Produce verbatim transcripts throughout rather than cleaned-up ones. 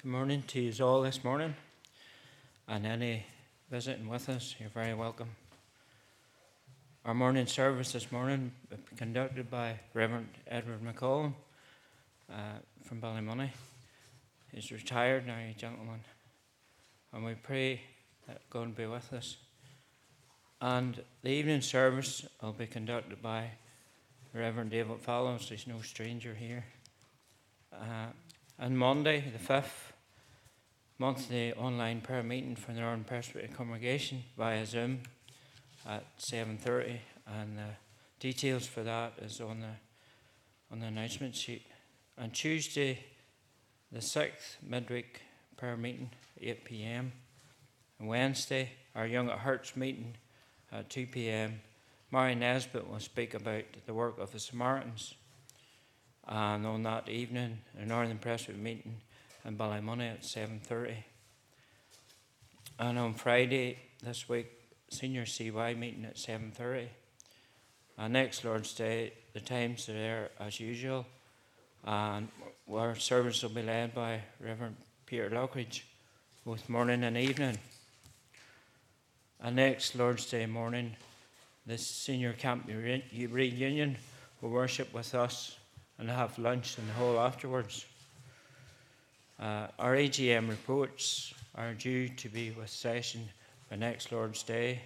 Good morning to you all this morning, and any visiting with us, you're very welcome. Our morning service this morning will be conducted by Reverend Edward McCollum uh, from Ballymoney. He's retired now, you gentlemen, and we pray that God will be with us. And the evening service will be conducted by Reverend David Fallows. He's no stranger here. Uh, and Monday, the fifth, monthly online prayer meeting for the Northern Presbyterian Congregation via Zoom at seven thirty, and the details for that is on the on the announcement sheet. And Tuesday, the sixth, midweek prayer meeting, eight p.m. And Wednesday, our Young at Hearts meeting at two p.m. Mary Nesbitt will speak about the work of the Samaritans. And on that evening, the Northern Presbyterian meeting in Ballymoney at seven thirty. And on Friday this week, Senior C Y meeting at seven thirty. And next Lord's Day, the times are there as usual. And our service will be led by Reverend Peter Lockridge, both morning and evening. And next Lord's Day morning, the Senior Camp Reunion will worship with us and have lunch in the hall afterwards. Uh, our A G M reports are due to be with session for next Lord's Day.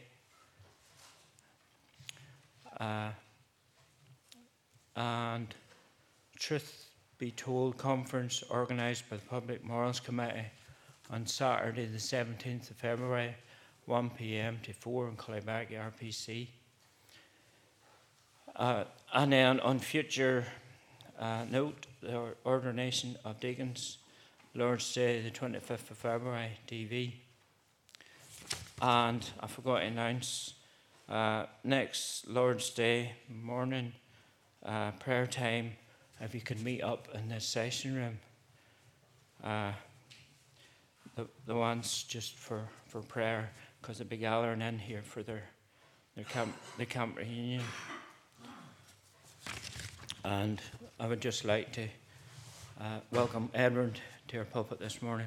Uh, and Truth Be Told conference organised by the Public Morals Committee on Saturday the seventeenth of February, one p.m. to four in Clybacky R P C. Uh, and then on future uh, note, the ordination of deacons, Lord's Day, the twenty-fifth of February, T V. And I forgot to announce, uh, next Lord's Day morning, uh, prayer time, if you could meet up in this session room. Uh, the, the ones just for, for prayer, because they'll be gathering in here for their, their camp, the camp reunion. And I would just like to uh, welcome Edward to our pulpit this morning.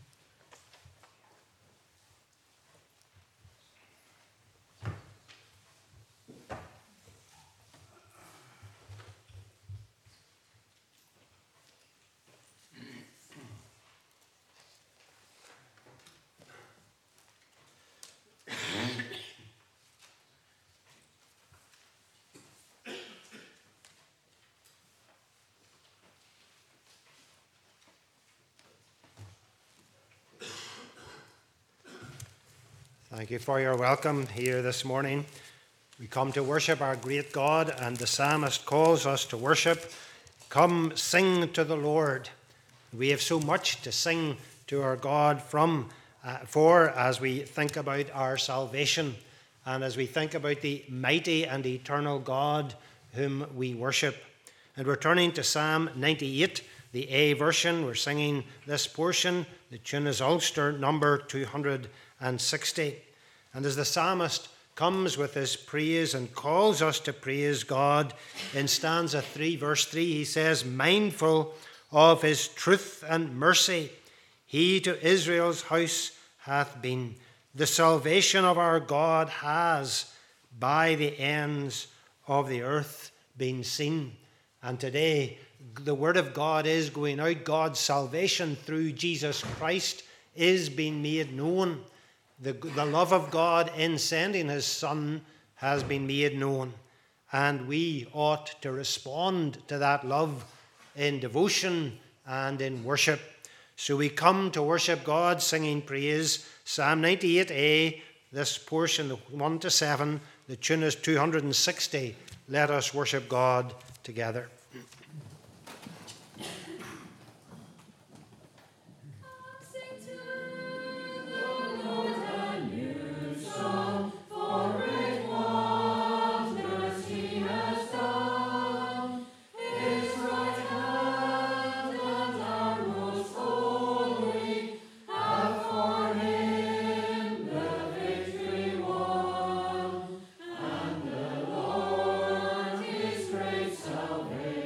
Thank you for your welcome here this morning. We come to worship our great God, and the psalmist calls us to worship. Come, sing to the Lord. We have so much to sing to our God from, uh, for as we think about our salvation and as we think about the mighty and eternal God whom we worship. And we're turning to Psalm ninety-eight, the A version. We're singing this portion. The tune is Ulster, number two hundred sixty. And as the psalmist comes with his praise and calls us to praise God, in stanza three, verse three, he says, mindful of his truth and mercy, he to Israel's house hath been. The salvation of our God has by the ends of the earth been seen. And today, the word of God is going out. God's salvation through Jesus Christ is being made known. The, the love of God in sending his Son has been made known, and we ought to respond to that love in devotion and in worship. So we come to worship God singing praise. Psalm ninety-eight A, this portion, one to seven, the tune is two hundred sixty. Let us worship God together. Salvation.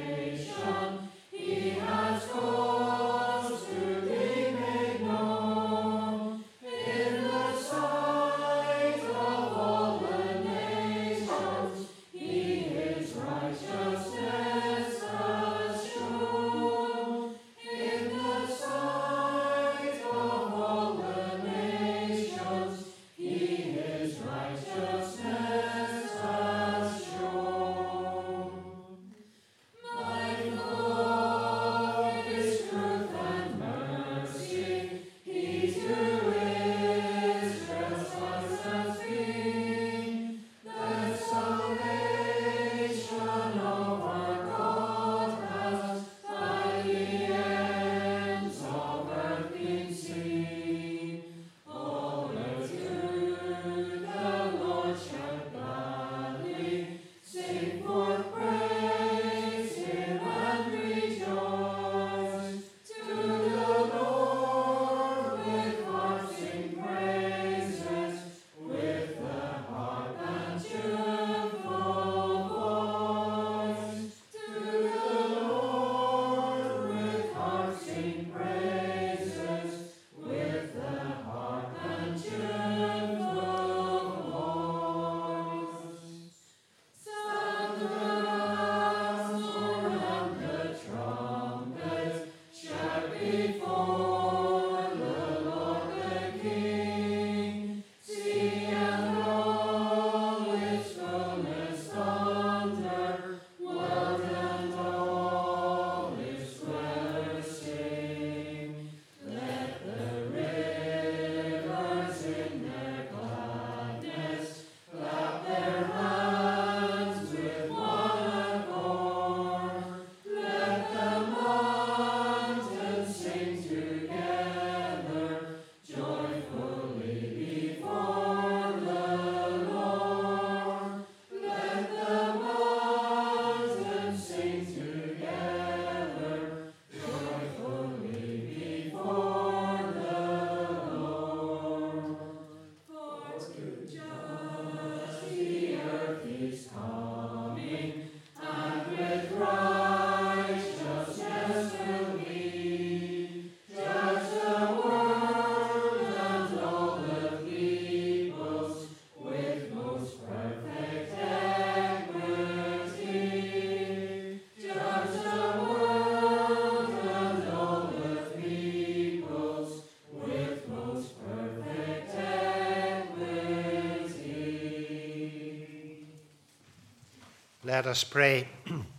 Let us pray.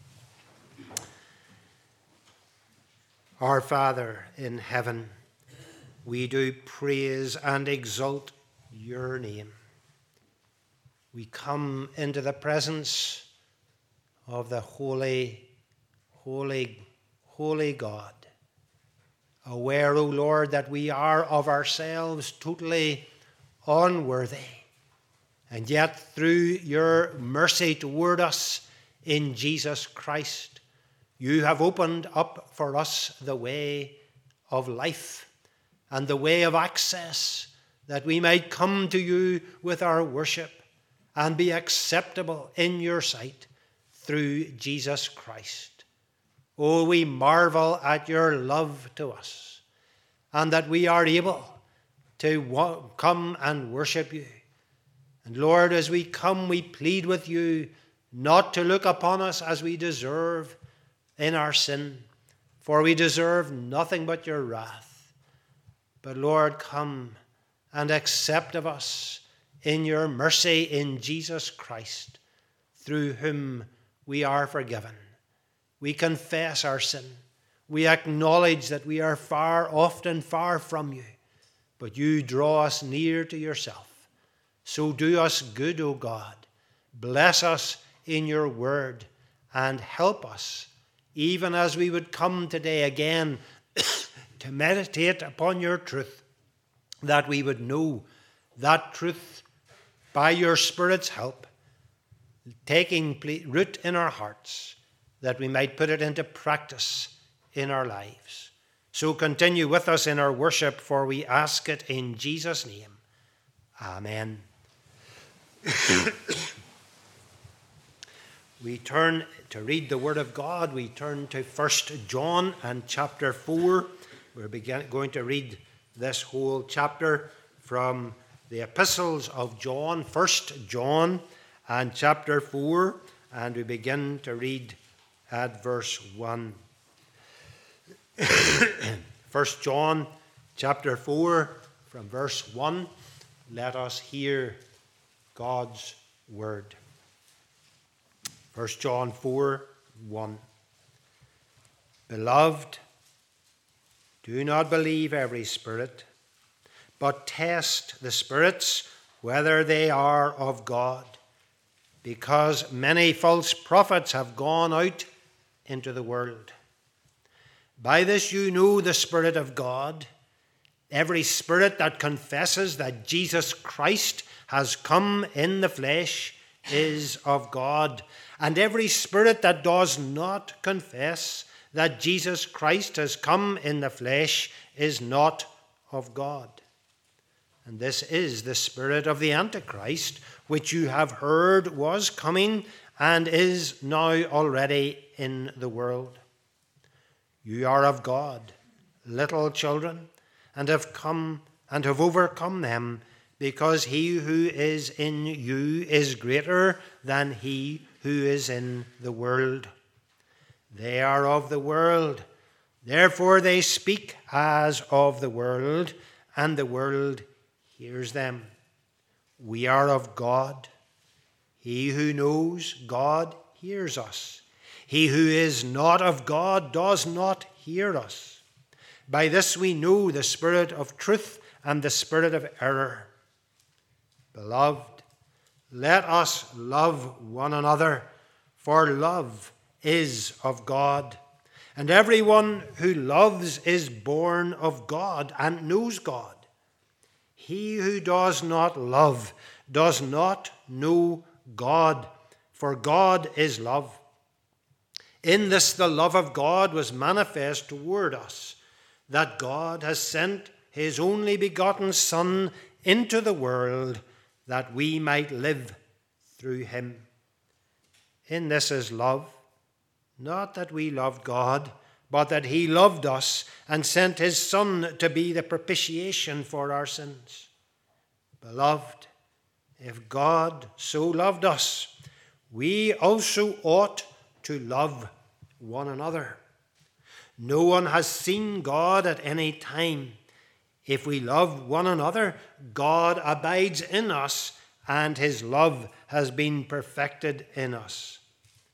Our Father in heaven, we do praise and exalt your name. We come into the presence of the holy, holy, holy God, aware, O Lord, that we are of ourselves totally unworthy. And yet, through your mercy toward us in Jesus Christ, you have opened up for us the way of life and the way of access, that we might come to you with our worship and be acceptable in your sight through Jesus Christ. Oh, we marvel at your love to us, and that we are able to come and worship you. And Lord, as we come, we plead with you not to look upon us as we deserve in our sin, for we deserve nothing but your wrath. But Lord, come and accept of us in your mercy in Jesus Christ, through whom we are forgiven. We confess our sin. We acknowledge that we are far, often far from you, but you draw us near to yourself. So do us good, O God. Bless us in your word and help us, even as we would come today again to meditate upon your truth, that we would know that truth by your Spirit's help, taking root in our hearts, that we might put it into practice in our lives. So continue with us in our worship, for we ask it in Jesus' name. Amen. We turn to read the Word of God. We turn to First John and chapter four. We're begin, going to read this whole chapter from the epistles of John, First John and chapter four, and we begin to read at verse one. First John chapter four, from verse one. Let us hear God's word. First John four, one. Beloved, do not believe every spirit, but test the spirits whether they are of God, because many false prophets have gone out into the world. By this you know the Spirit of God. Every spirit that confesses that Jesus Christ has come in the flesh is of God, and every spirit that does not confess that Jesus Christ has come in the flesh is not of God. And this is the spirit of the Antichrist, which you have heard was coming and is now already in the world. You are of God, little children, and have come and have overcome them, because he who is in you is greater than he who is in the world. They are of the world, therefore they speak as of the world, and the world hears them. We are of God. He who knows God hears us. He who is not of God does not hear us. By this we know the spirit of truth and the spirit of error. Beloved, let us love one another, for love is of God. And everyone who loves is born of God and knows God. He who does not love does not know God, for God is love. In this the love of God was manifest toward us, that God has sent his only begotten Son into the world, that we might live through him. In this is love, not that we loved God, but that he loved us and sent his Son to be the propitiation for our sins. Beloved, if God so loved us, we also ought to love one another. No one has seen God at any time. If we love one another, God abides in us, and his love has been perfected in us.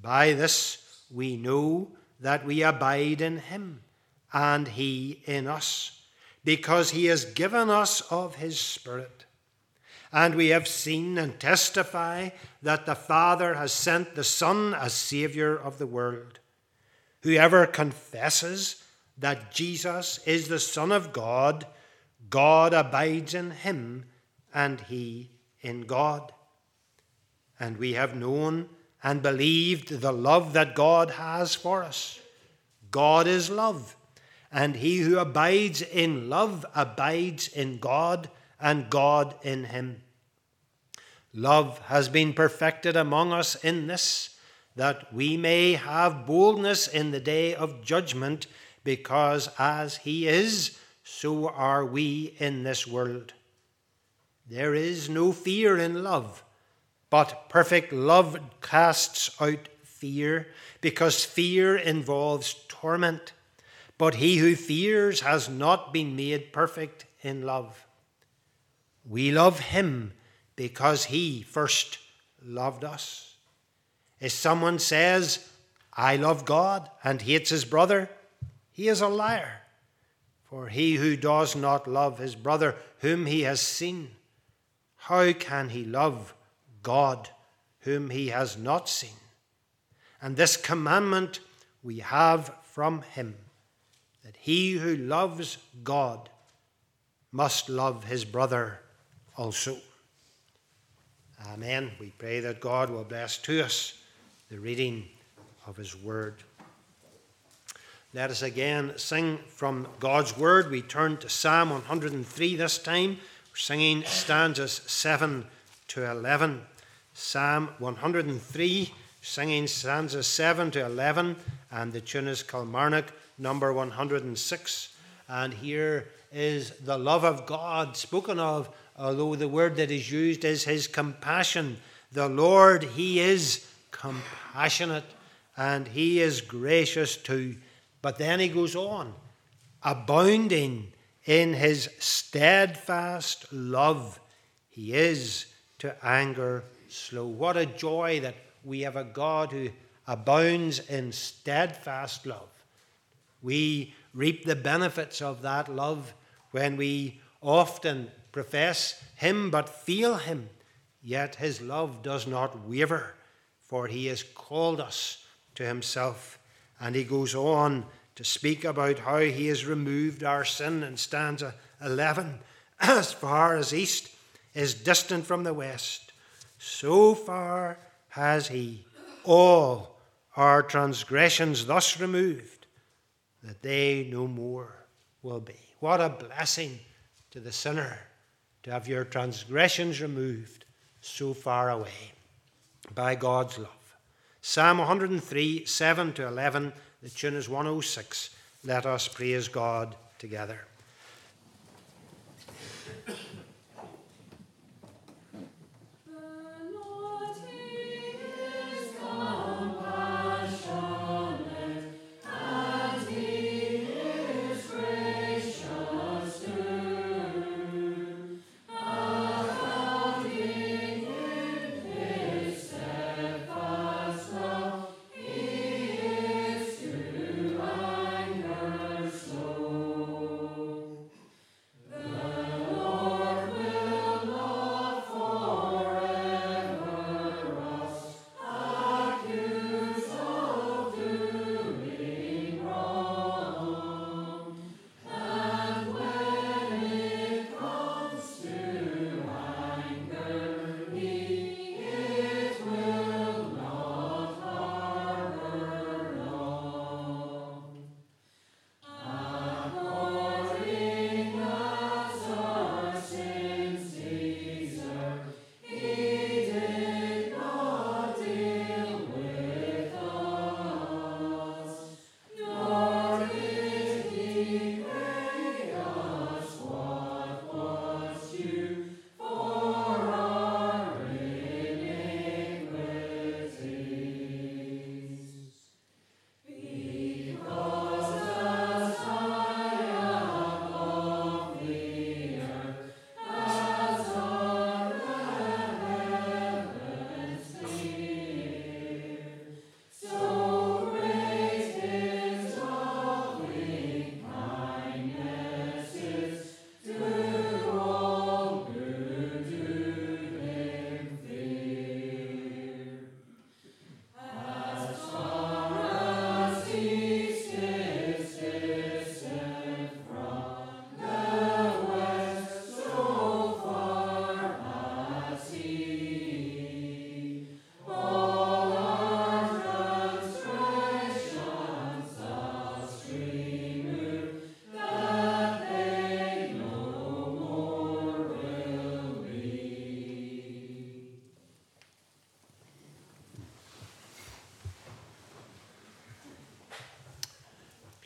By this we know that we abide in him, and he in us, because he has given us of his Spirit. And we have seen and testify that the Father has sent the Son as Saviour of the world. Whoever confesses that Jesus is the Son of God, God abides in him, and he in God. And we have known and believed the love that God has for us. God is love, and he who abides in love abides in God, and God in him. Love has been perfected among us in this, that we may have boldness in the day of judgment, because as he is, so are we in this world. There is no fear in love, but perfect love casts out fear, because fear involves torment. But he who fears has not been made perfect in love. We love him because he first loved us. If someone says, I love God, and hates his brother, he is a liar. For he who does not love his brother whom he has seen, how can he love God whom he has not seen? And this commandment we have from him, that he who loves God must love his brother also. Amen. We pray that God will bless to us the reading of his word. Let us again sing from God's word. We turn to Psalm one hundred three this time. We're singing stanzas seven to eleven. Psalm one hundred three, singing stanzas seven to eleven, and the tune is Kilmarnock, number one hundred six. And here is the love of God spoken of, although the word that is used is his compassion. The Lord, he is compassionate, and he is gracious too. But then he goes on, abounding in his steadfast love. He is to anger slow. What a joy that we have a God who abounds in steadfast love. We reap the benefits of that love when we often profess him but feel him, yet his love does not waver, for he has called us to himself. And he goes on to speak about how he has removed our sin in stanza eleven. As far as east is distant from the west, so far has he all our transgressions thus removed, that they no more will be. What a blessing to the sinner to have your transgressions removed so far away by God's love. Psalm one hundred three, seven to eleven, the tune is one oh six. Let us praise God together.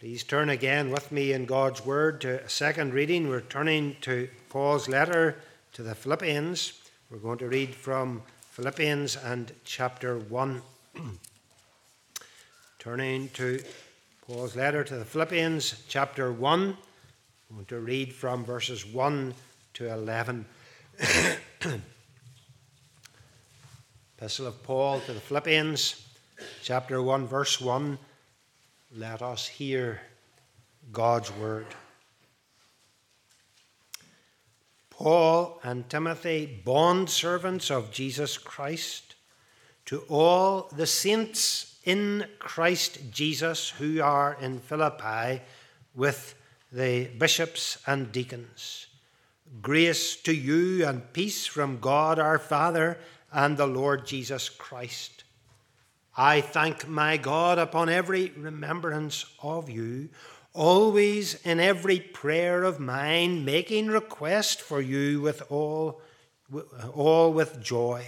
Please turn again with me in God's Word to a second reading. We're turning to Paul's letter to the Philippians. We're going to read from Philippians and chapter one. Turning to Paul's letter to the Philippians, chapter one. I'm going to read from verses one to eleven. Epistle of Paul to the Philippians, chapter one, verse one. Let us hear God's word. Paul and Timothy, bondservants of Jesus Christ, to all the saints in Christ Jesus who are in Philippi with the bishops and deacons. Grace to you and peace from God our Father and the Lord Jesus Christ. I thank my God upon every remembrance of you, always in every prayer of mine, making request for you with all, all with joy,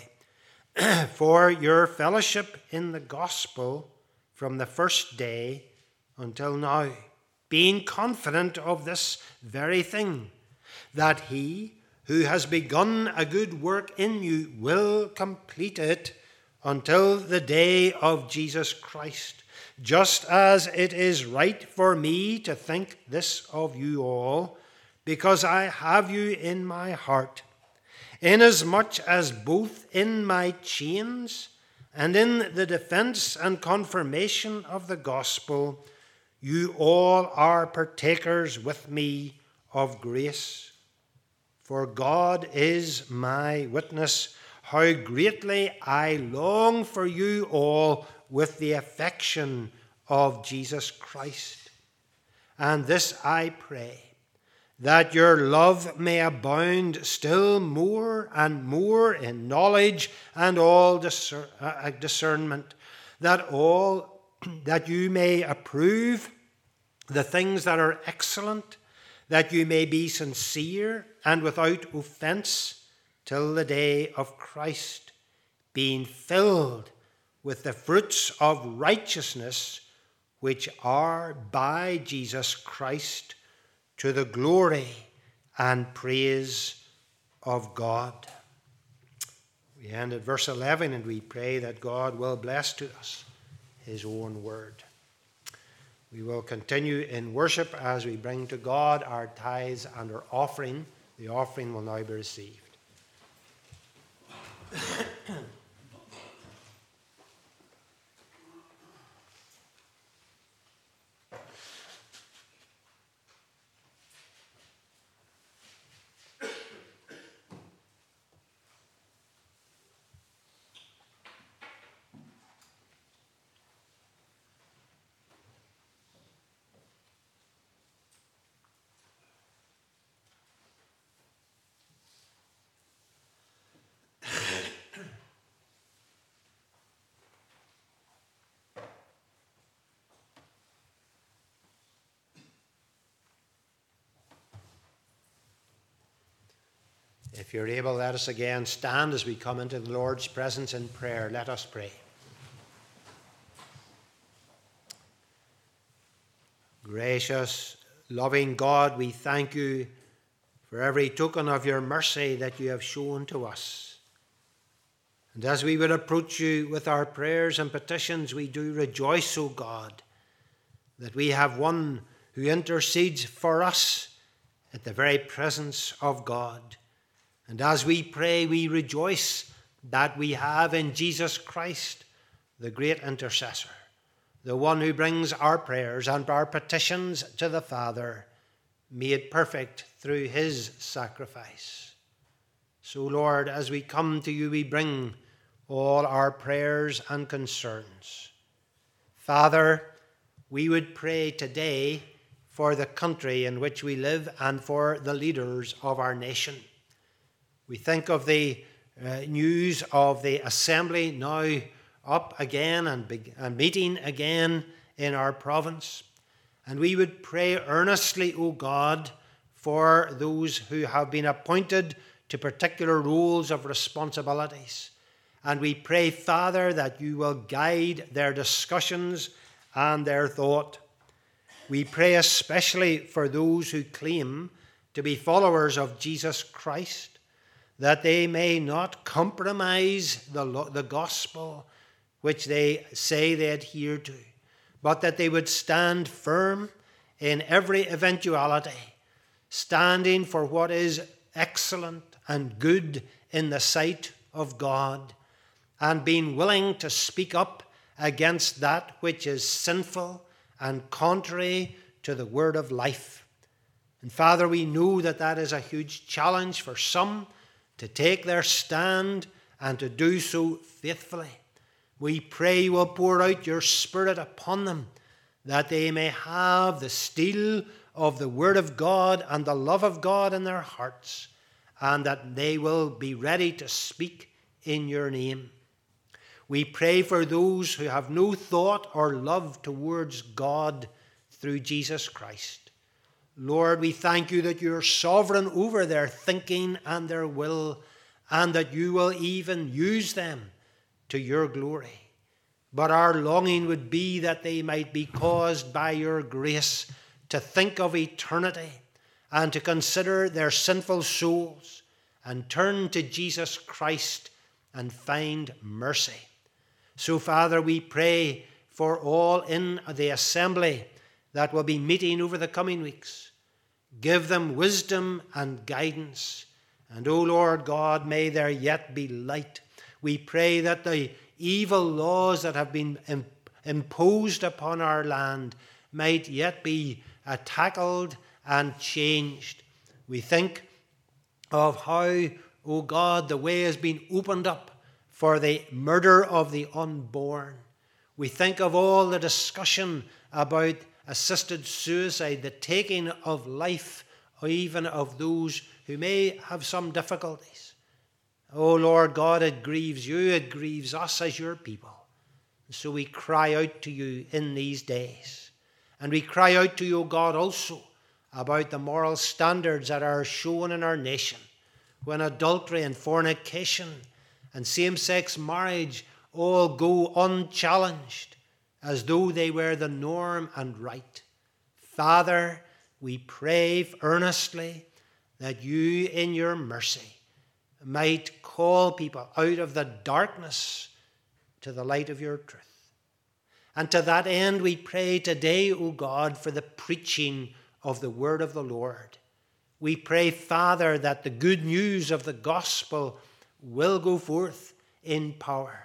for your fellowship in the gospel from the first day until now, being confident of this very thing, that he who has begun a good work in you will complete it until the day of Jesus Christ, just as it is right for me to think this of you all, because I have you in my heart, inasmuch as both in my chains and in the defense and confirmation of the gospel, you all are partakers with me of grace. For God is my witness, how greatly I long for you all with the affection of Jesus Christ. And this I pray, that your love may abound still more and more in knowledge and all discer- uh, discernment, that all that you may approve the things that are excellent, that you may be sincere and without offense till the day of Christ, being filled with the fruits of righteousness which are by Jesus Christ, to the glory and praise of God. We end at verse eleven, and we pray that God will bless to us his own word. We will continue in worship as we bring to God our tithes and our offering. The offering will now be received. If you're able, let us again stand as we come into the Lord's presence in prayer. Let us pray. Gracious, loving God, we thank you for every token of your mercy that you have shown to us. And as we would approach you with our prayers and petitions, we do rejoice, O God, that we have one who intercedes for us at the very presence of God. And as we pray, we rejoice that we have in Jesus Christ, the great intercessor, the one who brings our prayers and our petitions to the Father, made perfect through his sacrifice. So, Lord, as we come to you, we bring all our prayers and concerns. Father, we would pray today for the country in which we live and for the leaders of our nation. We think of the uh, news of the assembly now up again and, be- and meeting again in our province. And we would pray earnestly, O God, for those who have been appointed to particular roles of responsibilities. And we pray, Father, that you will guide their discussions and their thought. We pray especially for those who claim to be followers of Jesus Christ, that they may not compromise the, the gospel which they say they adhere to, but that they would stand firm in every eventuality, standing for what is excellent and good in the sight of God, and being willing to speak up against that which is sinful and contrary to the word of life. And Father, we know that that is a huge challenge for some to take their stand and to do so faithfully. We pray you will pour out your Spirit upon them, that they may have the steel of the Word of God and the love of God in their hearts, and that they will be ready to speak in your name. We pray for those who have no thought or love towards God through Jesus Christ. Lord, we thank you that you are sovereign over their thinking and their will, and that you will even use them to your glory. But our longing would be that they might be caused by your grace to think of eternity and to consider their sinful souls and turn to Jesus Christ and find mercy. So, Father, we pray for all in the assembly that will be meeting over the coming weeks. Give them wisdom and guidance. And, O Lord God, may there yet be light. We pray that the evil laws that have been imposed upon our land might yet be uh, tackled and changed. We think of how, O God, the way has been opened up for the murder of the unborn. We think of all the discussion about assisted suicide, the taking of life, or even of those who may have some difficulties. Oh Lord God, it grieves you, it grieves us as your people. And so we cry out to you in these days. And we cry out to you, O God, also about the moral standards that are shown in our nation, when adultery and fornication and same-sex marriage all go unchallenged, as though they were the norm and right. Father, we pray earnestly that you in your mercy might call people out of the darkness to the light of your truth. And to that end we pray today, O God, for the preaching of the word of the Lord. We pray, Father, that the good news of the gospel will go forth in power.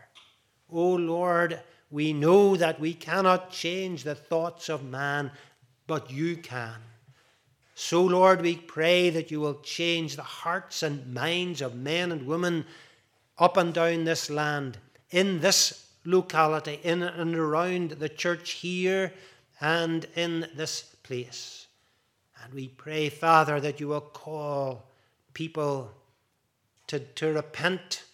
O Lord, we know that we cannot change the thoughts of man, but you can. So, Lord, we pray that you will change the hearts and minds of men and women up and down this land, in this locality, in and around the church here and in this place. And we pray, Father, that you will call people to, to repent,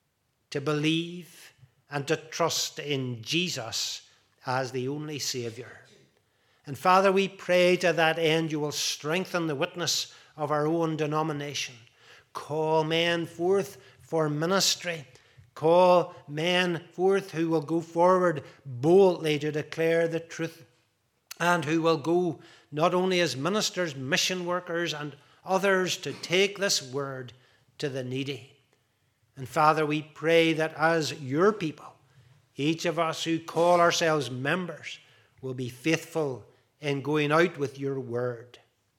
to believe, and to trust in Jesus as the only Saviour. And Father, we pray to that end you will strengthen the witness of our own denomination. Call men forth for ministry. Call men forth who will go forward boldly to declare the truth, and who will go not only as ministers, mission workers, and others to take this word to the needy. And Father, we pray that as your people, each of us who call ourselves members will be faithful in going out with your word.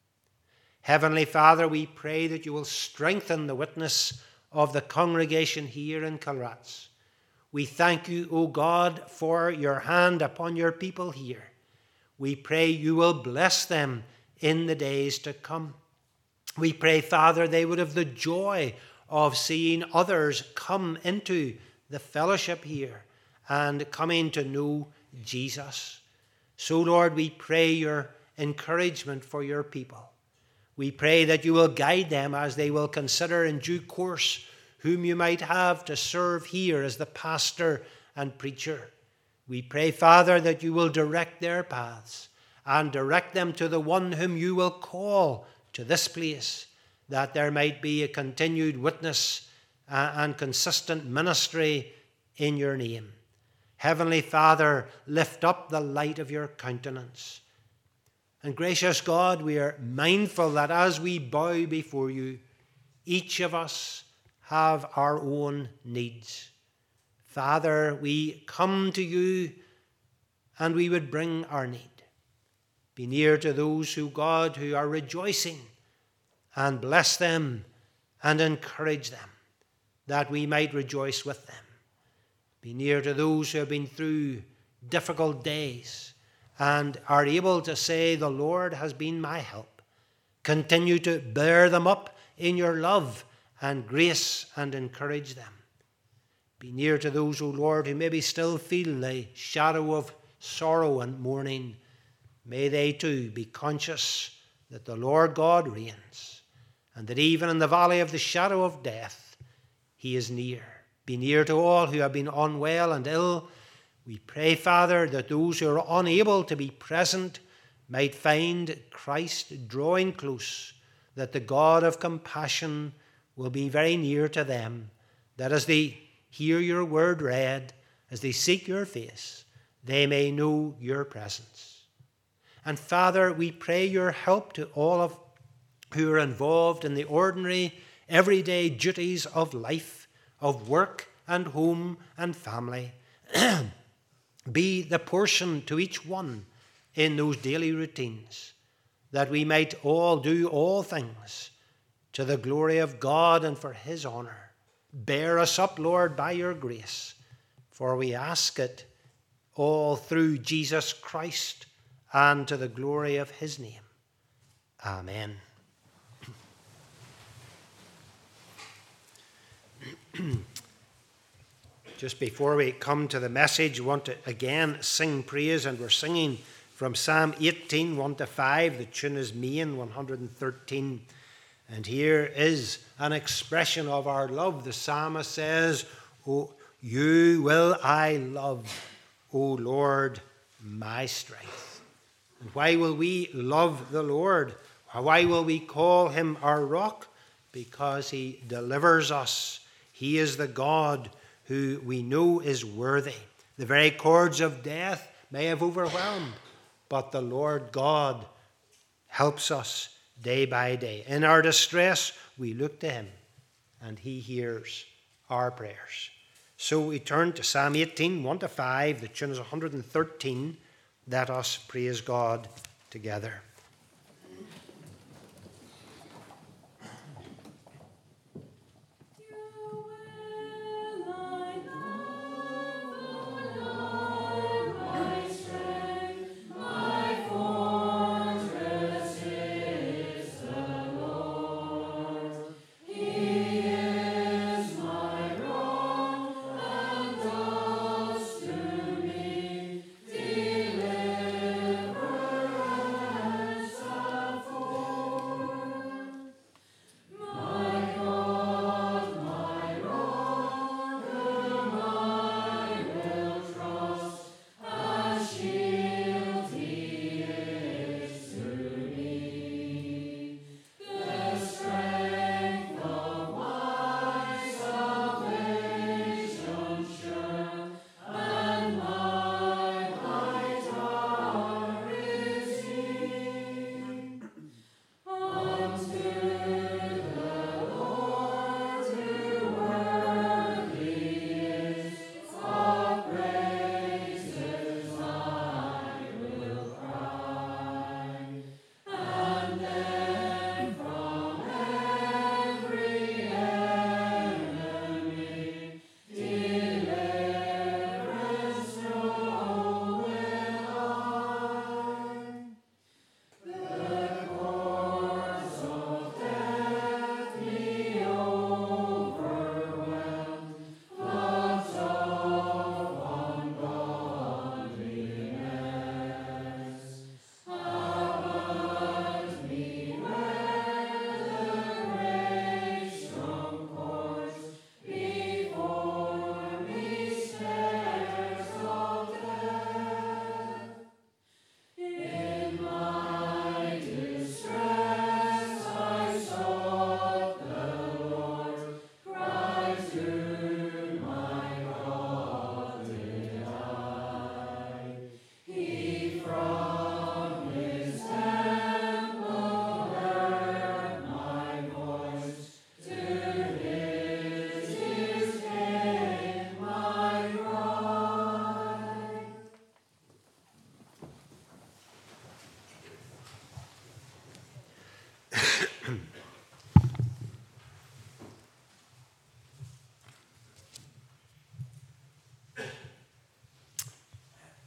Heavenly Father, we pray that you will strengthen the witness of the congregation here in Kilrats. We thank you, O God, for your hand upon your people here. We pray you will bless them in the days to come. We pray, Father, they would have the joy of seeing others come into the fellowship here and coming to know Jesus. So, Lord, we pray your encouragement for your people. We pray that you will guide them as they will consider in due course whom you might have to serve here as the pastor and preacher. We pray, Father, that you will direct their paths and direct them to the one whom you will call to this place, that there might be a continued witness and consistent ministry in your name. Heavenly Father, lift up the light of your countenance. And gracious God, we are mindful that as we bow before you, each of us have our own needs. Father, we come to you and we would bring our need. Be near to those who, God, who are rejoicing, and bless them and encourage them, that we might rejoice with them. Be near to those who have been through difficult days and are able to say, the Lord has been my help. Continue to bear them up in your love and grace and encourage them. Be near to those, O Lord, who maybe still feel the shadow of sorrow and mourning. May they too be conscious that the Lord God reigns, and that even in the valley of the shadow of death, he is near. Be near to all who have been unwell and ill. We pray, Father, that those who are unable to be present might find Christ drawing close, that the God of compassion will be very near to them, that as they hear your word read, as they seek your face, they may know your presence. And Father, we pray your help to all of who are involved in the ordinary, everyday duties of life, of work and home and family. Be the portion to each one in those daily routines, that we might all do all things to the glory of God and for his honor. Bear us up, Lord, by your grace, for we ask it all through Jesus Christ and to the glory of his name. Amen. Just before we come to the message, we want to again sing praise, and we're singing from Psalm eighteen, one to five. The tune is Main one hundred thirteen. And here is an expression of our love. The psalmist says, "Oh, you will I love, O Lord, my strength." And why will we love the Lord? Why will we call him our rock? Because he delivers us. He is the God who we know is worthy. The very cords of death may have overwhelmed, but the Lord God helps us day by day. In our distress, we look to him, and he hears our prayers. So we turn to Psalm eighteen, one to five. The tune is one hundred thirteen. Let us praise God together.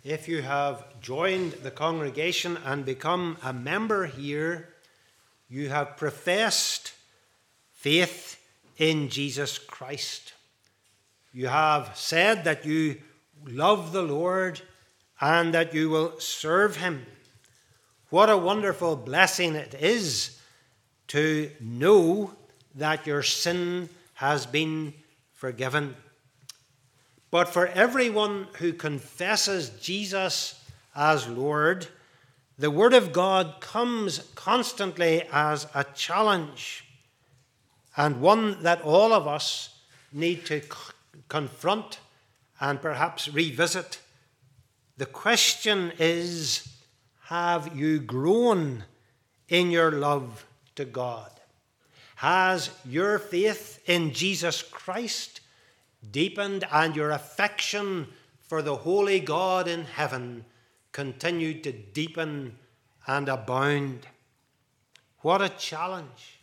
if you have joined the congregation and become a member here, you have professed faith in Jesus Christ. You have said that you love the Lord and that you will serve him. What a wonderful blessing it is to know that your sin has been forgiven. But for everyone who confesses Jesus as Lord, the Word of God comes constantly as a challenge, and one that all of us need to c- confront and perhaps revisit. The question is, have you grown in your love to God? Has your faith in Jesus Christ deepened and your affection for the holy God in heaven continued to deepen and abound? What a challenge.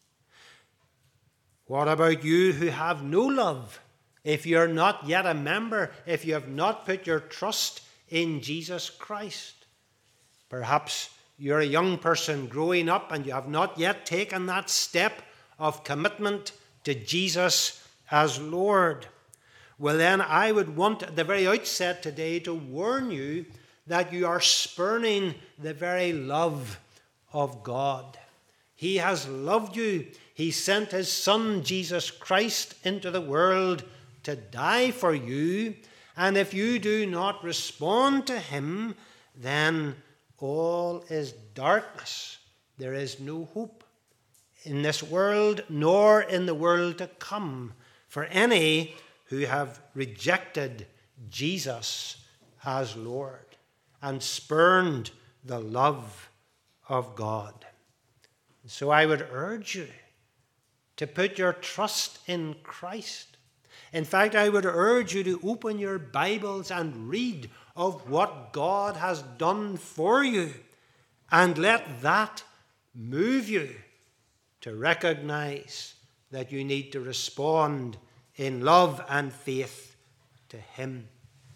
What about you who have no love? If you're not yet a member, if you have not put your trust in Jesus Christ, perhaps you're a young person growing up and you have not yet taken that step of commitment to Jesus as Lord. Well, then I would want at the very outset today to warn you that you are spurning the very love of God. He has loved you. He sent his Son, Jesus Christ, into the world to die for you. And if you do not respond to him, then all is darkness. There is no hope in this world, nor in the world to come, for any who have rejected Jesus as Lord and spurned the love of God. So I would urge you to put your trust in Christ. In fact, I would urge you to open your Bibles and read of what God has done for you, and let that move you to recognize that you need to respond in love and faith to him.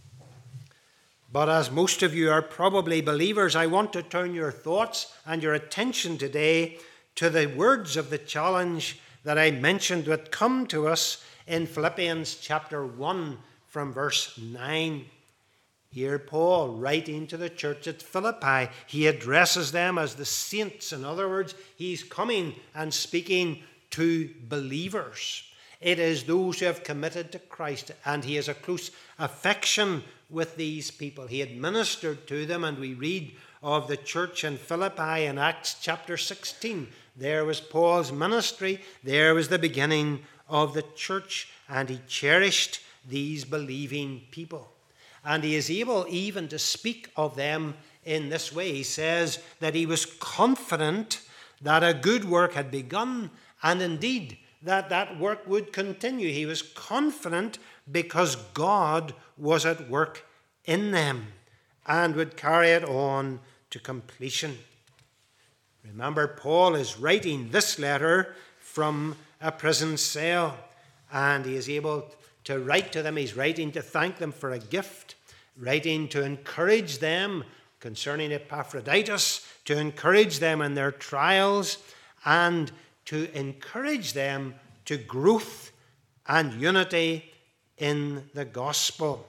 But as most of you are probably believers, I want to turn your thoughts and your attention today to the words of the challenge that I mentioned that come to us in Philippians chapter one from verse nine. Here Paul, writing to the church at Philippi, he addresses them as the saints. In other words, he's coming and speaking to believers. It is those who have committed to Christ, and he has a close affection with these people. He administered to them, and we read of the church in Philippi in Acts chapter sixteen. There was Paul's ministry. There was the beginning of the church, and he cherished these believing people. And he is able even to speak of them in this way. He says that he was confident that a good work had begun, and indeed that that work would continue. He was confident because God was at work in them and would carry it on to completion. Remember, Paul is writing this letter from a prison cell, and he is able to write to them. He's writing to thank them for a gift, writing to encourage them concerning Epaphroditus, to encourage them in their trials, and to encourage them to growth and unity in the gospel.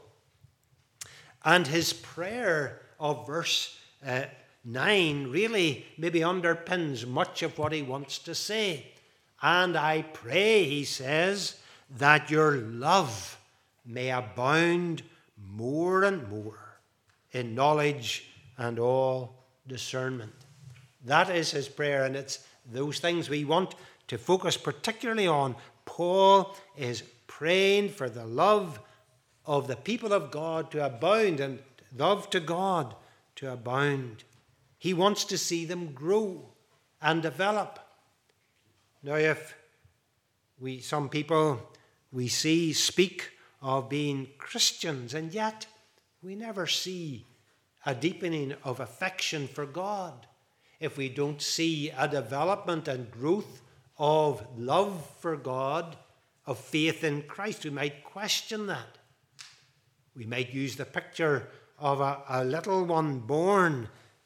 And his prayer of verse uh, nine really maybe underpins much of what he wants to say. And I pray, he says, that your love may abound more and more in knowledge and all discernment. That is his prayer, and it's those things we want to focus particularly on. Paul is praying for the love of the people of God to abound, and love to God to abound. He wants to see them grow and develop. Now, if we, some people we see speak of being Christians, and yet we never see a deepening of affection for God, if we don't see a development and growth of love for God, of faith in Christ, we might question that. We might use the picture of a, a little one born.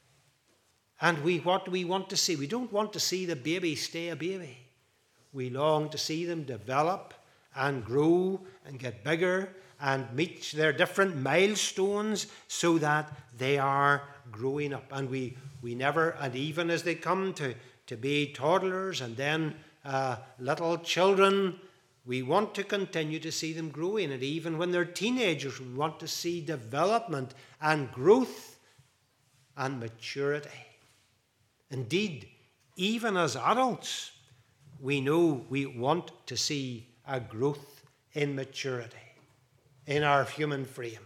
And we, what do we want to see? We don't want to see the baby stay a baby. We long to see them develop and grow and get bigger and meet their different milestones so that they are growing up. And we, we never, and even as they come to, to be toddlers and then uh, little children, we want to continue to see them growing. And even when they're teenagers, we want to see development and growth and maturity. Indeed, even as adults, we know we want to see a growth in maturity in our human frame.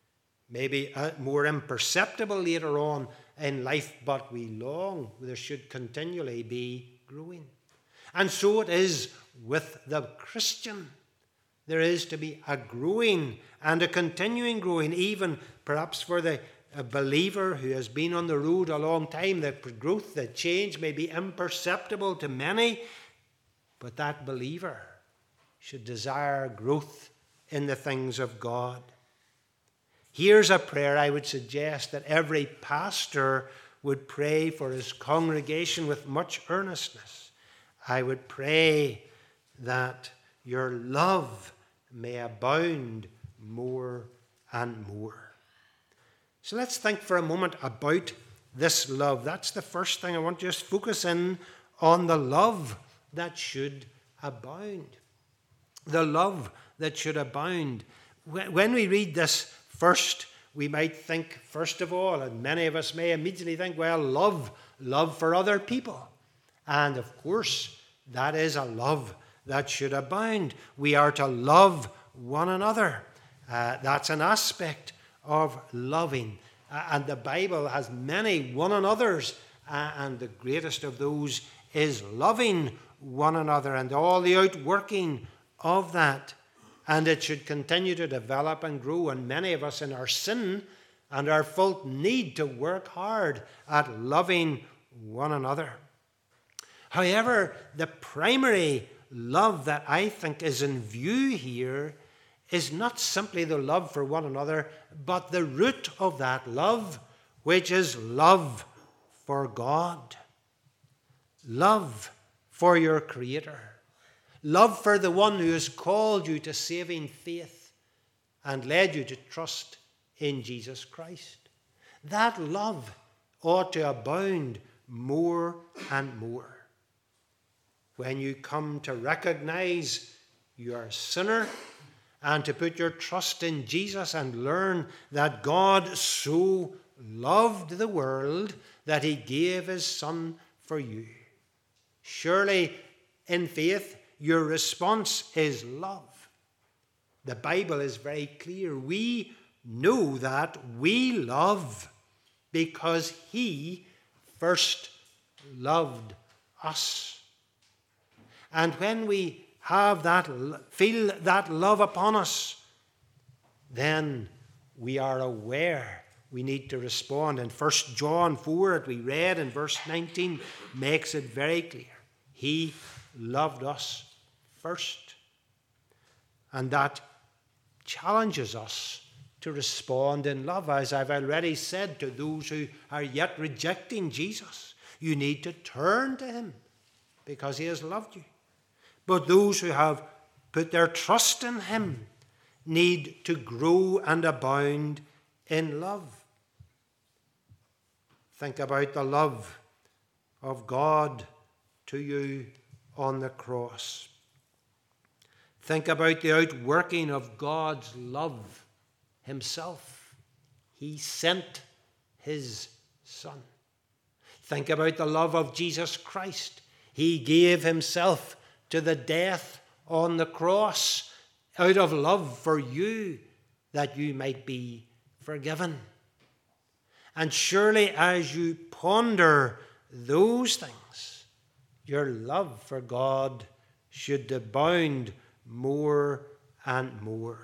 Maybe more imperceptible later on in life, but we long there should continually be growing. And so it is with the Christian. There is to be a growing and a continuing growing, even perhaps for the a believer who has been on the road a long time. That growth, that change may be imperceptible to many, but that believer should desire growth in the things of God. Here's a prayer I would suggest that every pastor would pray for his congregation with much earnestness. I would pray that your love may abound more and more. So let's think for a moment about this love. That's the first thing. I want to just focus in on the love that should abound. The love that should abound. When we read this first, we might think, first of all, and many of us may immediately think, well, love, love for other people. And of course, that is a love that should abound. We are to love one another. Uh, that's an aspect of loving. Uh, and the Bible has many one another's, uh, and the greatest of those is loving one another and all the outworking of that. And it should continue to develop and grow. And many of us in our sin and our fault need to work hard at loving one another. However, the primary love that I think is in view here is not simply the love for one another, but the root of that love, which is love for God. Love for your Creator. Love for the one who has called you to saving faith and led you to trust in Jesus Christ. That love ought to abound more and more. When you come to recognize you are a sinner and to put your trust in Jesus and learn that God so loved the world that he gave his Son for you. Surely in faith, your response is love. The Bible is very clear. We know that we love because he first loved us. And when we have that, feel that love upon us, then we are aware we need to respond. And First John four, that we read in verse nineteen, makes it very clear. He loved us first. And that challenges us to respond in love. As I've already said to those who are yet rejecting Jesus, you need to turn to him because he has loved you. But those who have put their trust in him need to grow and abound in love. Think about the love of God to you on the cross. Think about the outworking of God's love himself. He sent his Son. Think about the love of Jesus Christ. He gave himself to the death on the cross out of love for you, that you might be forgiven. And surely as you ponder those things, your love for God should abound more and more.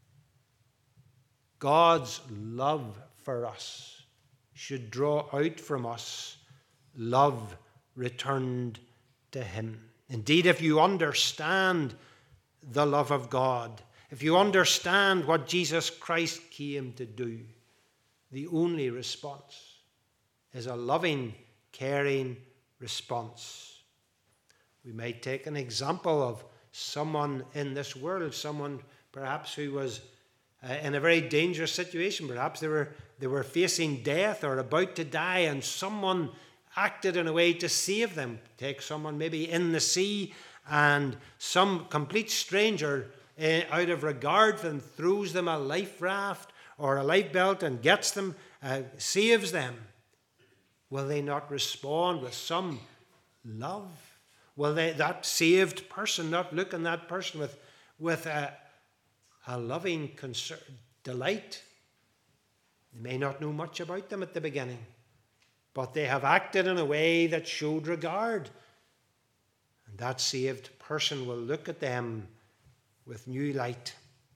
God's love for us should draw out from us love returned to him. Indeed, if you understand the love of God, if you understand what Jesus Christ came to do, the only response is a loving, caring response. We might take an example of someone in this world, someone perhaps who was uh, in a very dangerous situation. Perhaps they were, they were facing death or about to die, and someone acted in a way to save them. Take someone maybe in the sea, and some complete stranger, uh, out of regard for them, throws them a life raft or a life belt and gets them, uh, saves them. Will they not respond with some love? Will they, that saved person not look on that person with, with a, a loving concern, delight? They may not know much about them at the beginning, but they have acted in a way that showed regard. And that saved person will look at them with new light.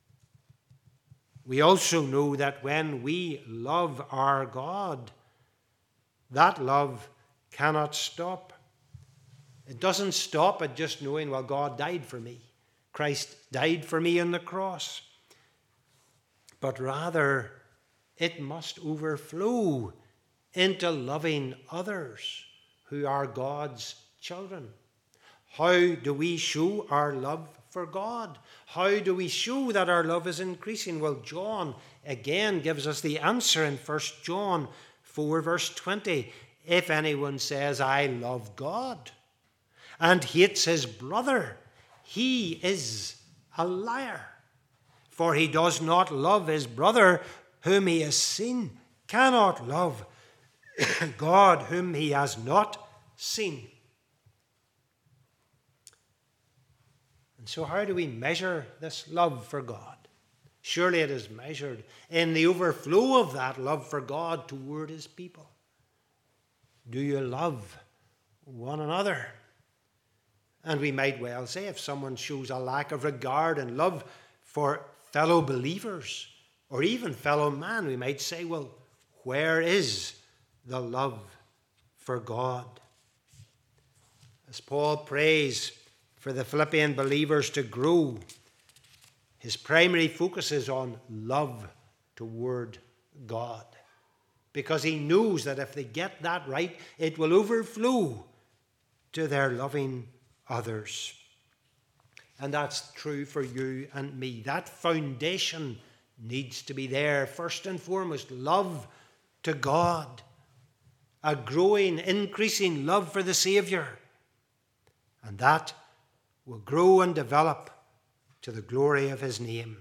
We also know that when we love our God, that love cannot stop. It doesn't stop at just knowing, well, God died for me. Christ died for me on the cross. But rather, it must overflow into loving others who are God's children. How do we show our love for God? How do we show that our love is increasing? Well, John again gives us the answer in First John four, verse twenty. If anyone says, I love God, and hates his brother, he is a liar. For he does not love his brother whom he has seen, cannot love God whom he has not seen. And so how do we measure this love for God? Surely it is measured in the overflow of that love for God toward his people. Do you love one another? And we might well say, if someone shows a lack of regard and love for fellow believers or even fellow man, we might say, well, where is the love for God? As Paul prays for the Philippian believers to grow, his primary focus is on love toward God, because he knows that if they get that right, it will overflow to their loving others. And that's true for you and me. That foundation needs to be there. First and foremost, love to God, a growing, increasing love for the Saviour. And that will grow and develop to the glory of his name.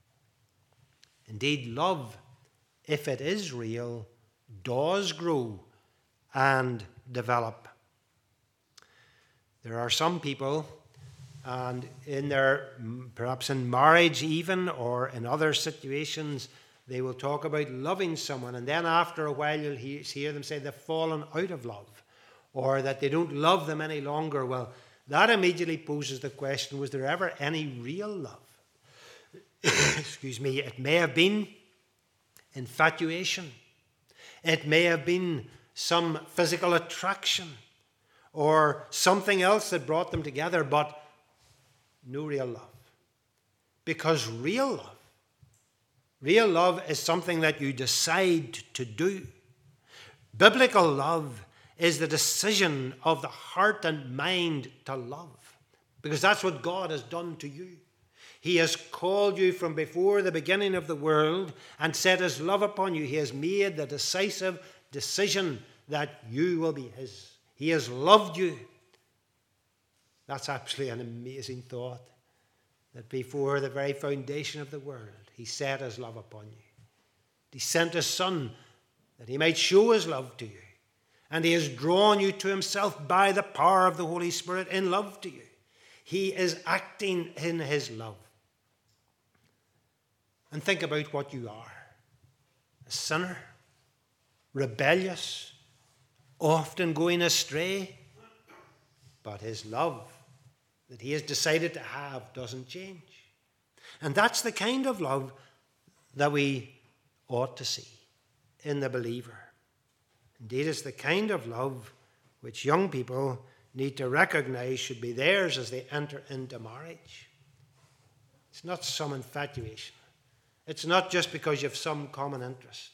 Indeed, love, if it is real, does grow and develop. There are some people, and in their, perhaps in marriage even, or in other situations, they will talk about loving someone, and then after a while you'll hear them say they've fallen out of love, or that they don't love them any longer. Well, that immediately poses the question, was there ever any real love? Excuse me, it may have been infatuation. It may have been some physical attraction or something else that brought them together, but no real love. Because real love, real love is something that you decide to do. Biblical love is the decision of the heart and mind to love, because that's what God has done to you. He has called you from before the beginning of the world and set his love upon you. He has made the decisive decision that you will be his. He has loved you. That's actually an amazing thought, that before the very foundation of the world, he set his love upon you. He sent his Son that he might show his love to you. And he has drawn you to himself by the power of the Holy Spirit in love to you. He is acting in his love. And think about what you are. A sinner, rebellious, often going astray. But his love that he has decided to have doesn't change. And that's the kind of love that we ought to see in the believer. Indeed, it's the kind of love which young people need to recognize should be theirs as they enter into marriage. It's not some infatuation. It's not just because you have some common interest.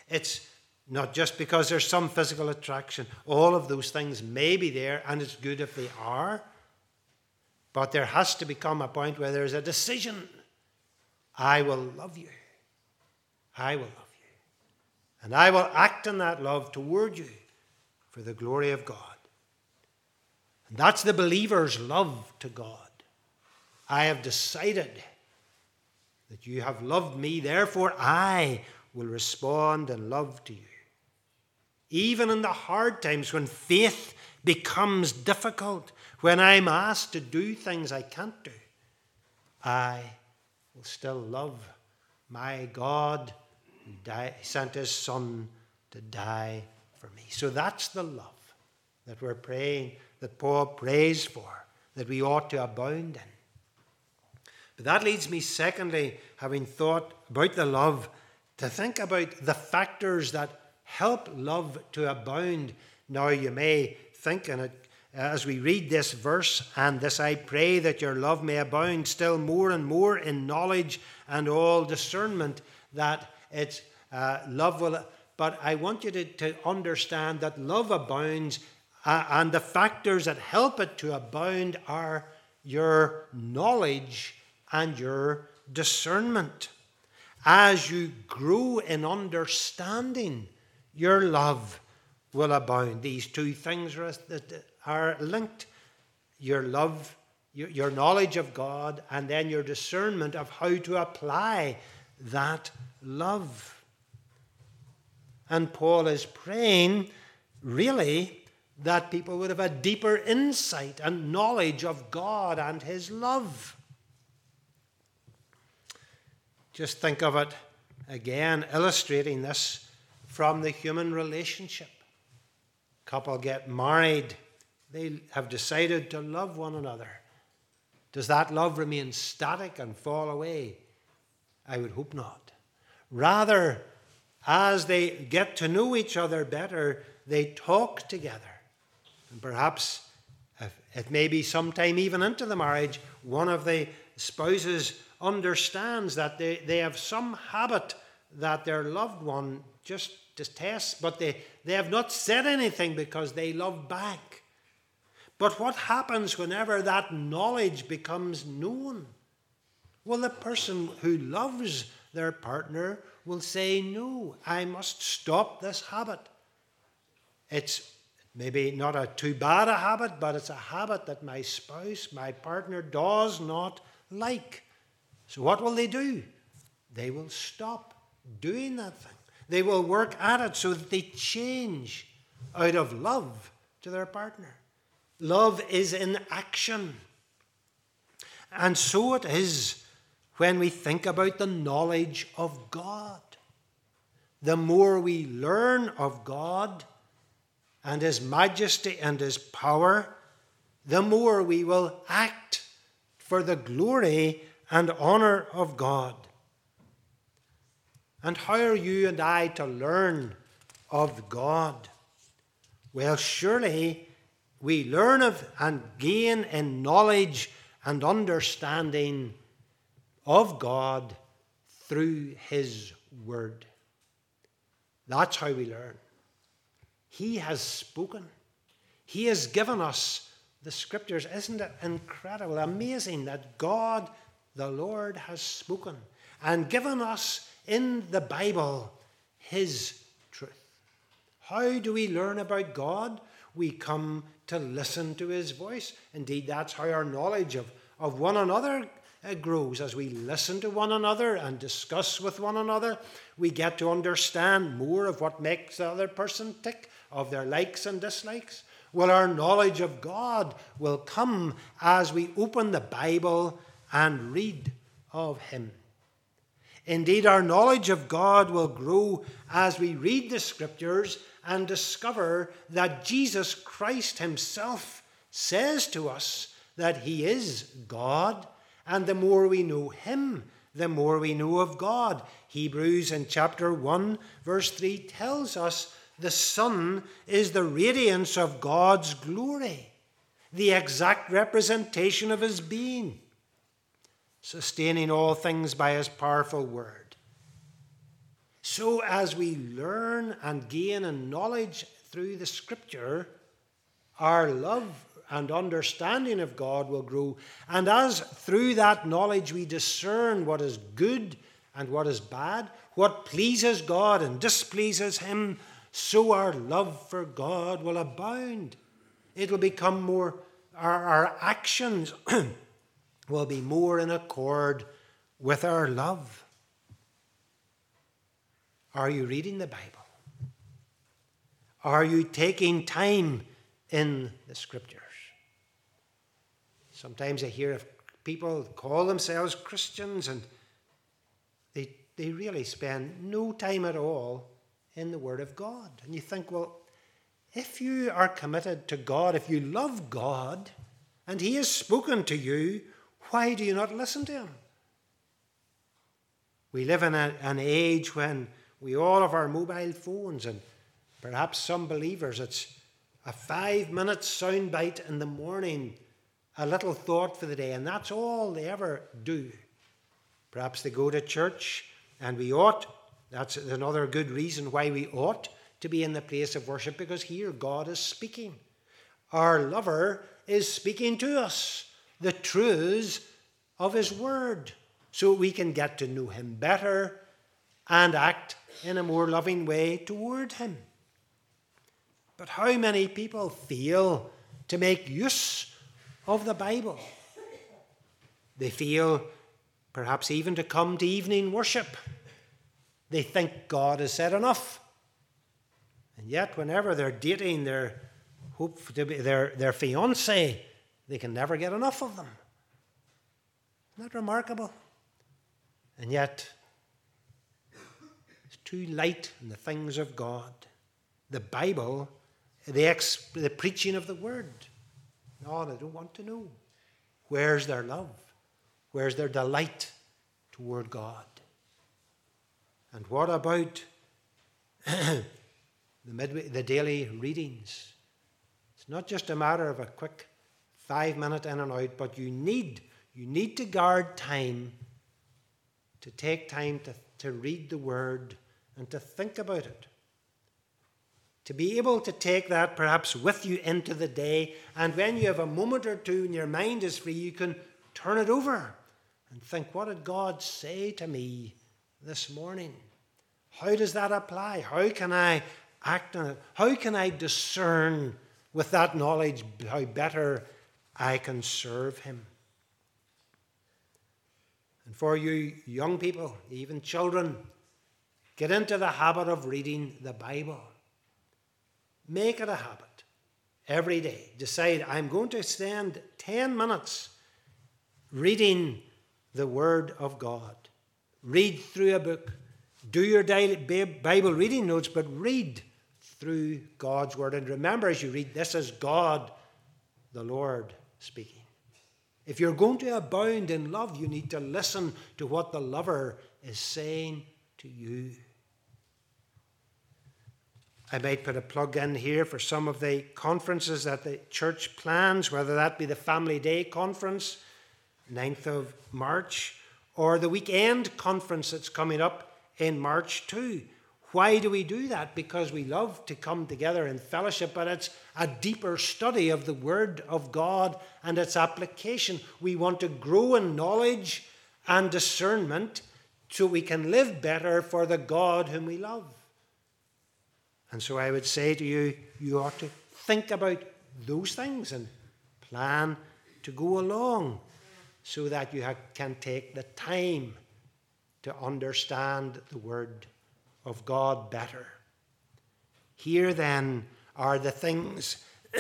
It's not just because there's some physical attraction. All of those things may be there, and it's good if they are. But there has to become a point where there's a decision. I will love you. I will love you. And I will act in that love toward you for the glory of God. And that's the believer's love to God. I have decided that you have loved me, therefore I will respond in love to you. Even in the hard times when faith becomes difficult, when I'm asked to do things I can't do, I will still love my God who died, sent his Son to die for me. So that's the love that we're praying, that Paul prays for, that we ought to abound in. But that leads me, secondly, having thought about the love, to think about the factors that help love to abound. Now you may think in it, as we read this verse, and this I pray that your love may abound still more and more in knowledge and all discernment, that it's uh, love will. But I want you to, to understand that love abounds, uh, and the factors that help it to abound are your knowledge and your discernment. As you grow in understanding, your love will abound. These two things are, are linked. Your love, your, your knowledge of God, and then your discernment of how to apply that love. And Paul is praying, really, that people would have a deeper insight and knowledge of God and his love. Just think of it again, illustrating this from the human relationship. Couple get married. They have decided to love one another. Does that love remain static and fall away? I would hope not. Rather, as they get to know each other better, they talk together. And perhaps, if it may be sometime even into the marriage, one of the spouses understands that they, they have some habit that their loved one just detests, but they, they have not said anything because they love back. But what happens whenever that knowledge becomes known? Well, the person who loves their partner will say, no, I must stop this habit. It's maybe not a too bad a habit, but it's a habit that my spouse, my partner does not like. So what will they do? They will stop doing that thing. They will work at it so that they change out of love to their partner. Love is in action. And so it is when we think about the knowledge of God. The more we learn of God and his majesty and his power, the more we will act for the glory and honor of God. And how are you and I to learn of God? Well, surely we learn of and gain in knowledge and understanding of God through his word. That's how we learn. He has spoken. He has given us the scriptures. Isn't it incredible, amazing that God, the Lord, has spoken and given us in the Bible his truth? How do we learn about God? We come to listen to his voice. Indeed, that's how our knowledge of, of one another uh, grows. As we listen to one another and discuss with one another, we get to understand more of what makes the other person tick, of their likes and dislikes. Well, our knowledge of God will come as we open the Bible and read of him. Indeed, our knowledge of God will grow as we read the scriptures and discover that Jesus Christ himself says to us that he is God, and the more we know him, the more we know of God. Hebrews in chapter one, verse three tells us the Son is the radiance of God's glory, the exact representation of his being, sustaining all things by his powerful word. so as we learn and gain in knowledge through the Scripture, our love and understanding of God will grow. And as through that knowledge we discern what is good and what is bad, what pleases God and displeases Him, so our love for God will abound. It will become more, our, our actions will be more in accord with our love. Are you reading the Bible? Are you taking time in the Scriptures? Sometimes I hear of people call themselves Christians and they, they really spend no time at all in the Word of God. And you think, well, if you are committed to God, if you love God, and He has spoken to you, why do you not listen to Him? We live in a, an age when we all have our mobile phones, and perhaps some believers, it's a five-minute soundbite in the morning, a little thought for the day, and that's all they ever do. Perhaps they go to church, and we ought, that's another good reason why we ought to be in the place of worship, because here God is speaking. Our lover is speaking to us the truths of His Word, so we can get to know Him better and act in a more loving way toward Him. But how many people fail to make use of the Bible? They fail perhaps even to come to evening worship. They think God has said enough. And yet whenever they're dating their hope to be their, their fiancé, they can never get enough of them. Isn't that remarkable? And yet it's too light in the things of God. The Bible, the, ex, the preaching of the Word. No, they don't want to know. Where's their love? Where's their delight toward God? And what about the, midway, the daily readings? It's not just a matter of a quick five minute in and out, but you need, you need to guard time, to take time to, to read the Word and to think about it. To be able to take that perhaps with you into the day, and when you have a moment or two and your mind is free, you can turn it over and think, what did God say to me this morning? How does that apply? How can I act on it? How can I discern with that knowledge how better I can serve Him? And for you young people, even children, get into the habit of reading the Bible. Make it a habit every day. Decide, I'm going to spend ten minutes reading the Word of God. Read through a book. Do your daily Bible reading notes, but read through God's Word. And remember as you read, this is God, the Lord, speaking. If you're going to abound in love, you need to listen to what the lover is saying to you. I might put a plug in here for some of the conferences that the church plans, whether that be the Family Day Conference, ninth of March, or the weekend conference that's coming up in March too. Why do we do that? Because we love to come together in fellowship, but it's a deeper study of the Word of God and its application. We want to grow in knowledge and discernment so we can live better for the God whom we love. And so I would say to you, you ought to think about those things and plan to go along so that you can take the time to understand the Word of God better. Here then are the things,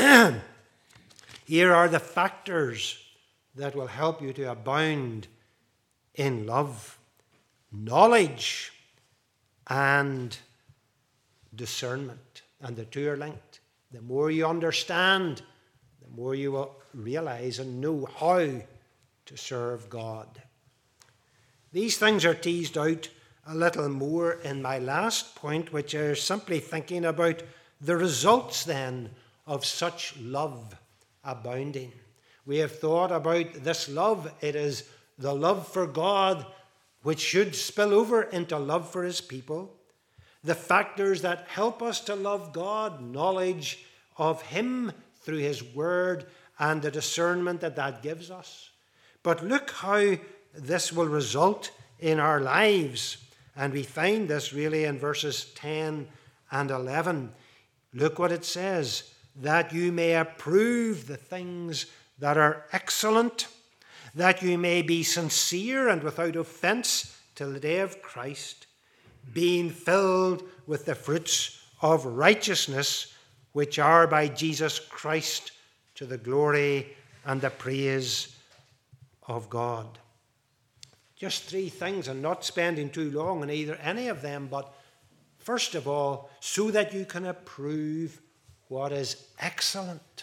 here are the factors that will help you to abound in love, knowledge, and discernment. And the two are linked. The more you understand, the more you will realize and know how to serve God. These things are teased out a little more in my last point, which is simply thinking about the results then of such love abounding. We have thought about this love. It is the love for God which should spill over into love for His people. the factors that help us to love God, knowledge of him through his word and the discernment that that gives us. But look how this will result in our lives. And we find this really in verses ten and eleven. Look what it says, that you may approve the things that are excellent, that you may be sincere and without offense till the day of Christ, being filled with the fruits of righteousness, which are by Jesus Christ to the glory and the praise of God. Just three things, and not spending too long on either any of them, but first of all, so that you can approve what is excellent,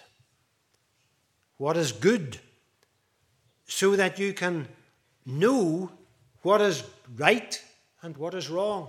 what is good, so that you can know what is right and what is wrong.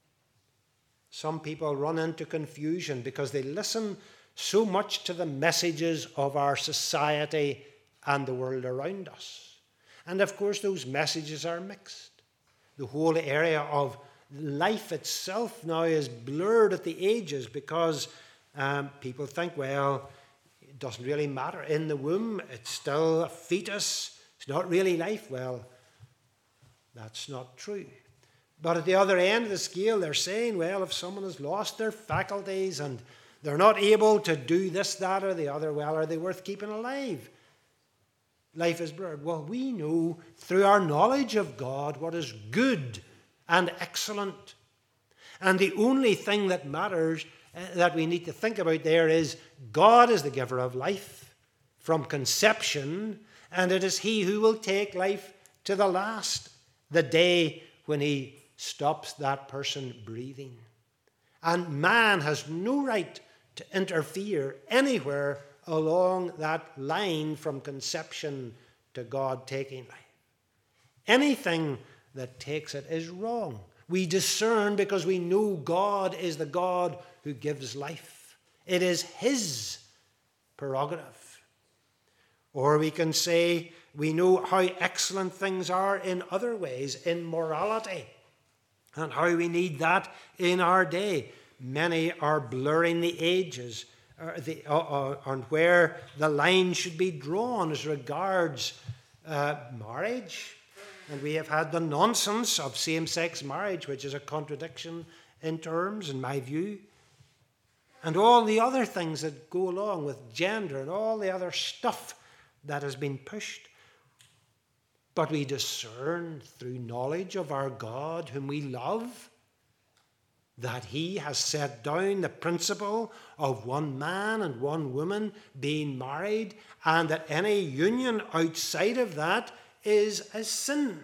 Some people run into confusion because they listen so much to the messages of our society and the world around us. And of course, those messages are mixed. The whole area of life itself now is blurred at the edges because um, people think, well, it doesn't really matter. In the womb, it's still a fetus. It's not really life. Well, that's not true. But at the other end of the scale, they're saying, well, if someone has lost their faculties and they're not able to do this, that, or the other, well, are they worth keeping alive? Life is blurred. Well, we know through our knowledge of God what is good and excellent. And the only thing that matters, uh, that we need to think about there is God is the giver of life from conception, and it is he who will take life to the last, the day when he stops that person breathing. And man has no right to interfere anywhere along that line from conception to God taking life. Anything that takes it is wrong. We discern because we know God is the God who gives life. It is his prerogative. Or we can say we know how excellent things are in other ways, in morality, and how we need that in our day. Many are blurring the edges uh, the, uh, uh, on where the line should be drawn as regards uh, marriage. And we have had the nonsense of same-sex marriage, which is a contradiction in terms, in my view. And all the other things that go along with gender and all the other stuff that has been pushed. But we discern through knowledge of our God, whom we love, that he has set down the principle of one man and one woman being married, and that any union outside of that is a sin.